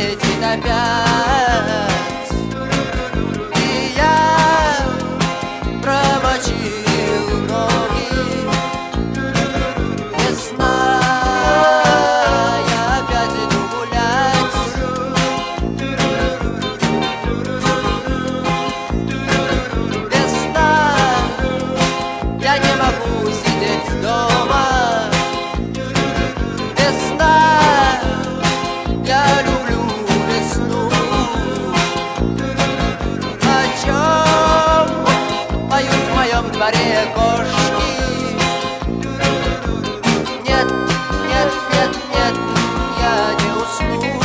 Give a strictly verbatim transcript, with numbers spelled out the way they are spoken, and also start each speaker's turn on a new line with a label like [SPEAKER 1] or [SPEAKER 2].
[SPEAKER 1] летит опять, и я промочил ноги. Весна, я опять иду гулять. Весна, я не могу сидеть дома. Весна, я люблю весну. О чем поют в моем дворе кошки? Нет, нет, нет, нет, я не усну.